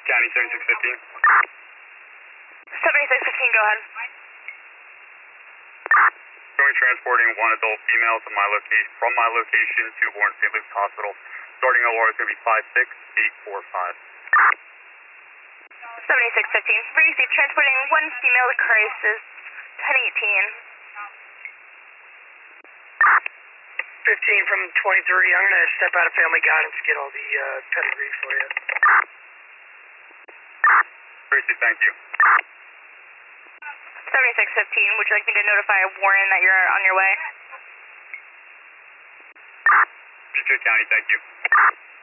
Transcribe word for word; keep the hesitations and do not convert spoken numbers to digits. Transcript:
County seventy-six fifteen. seventy-six fifteen, go ahead. Currently transporting one adult female to my location, from my location to Warren Saint Luke's Hospital. Starting O R is going to be five six eight four five. seventy-six fifteen, receive transporting one female to crisis, ten eighteen. fifteen from twenty-three, I'm going to step out of family guidance to get all the uh, pedigree for you. Tracy, thank you. seventy-six fifteen, would you like me to notify Warren that you're on your way? Detroit County, thank you.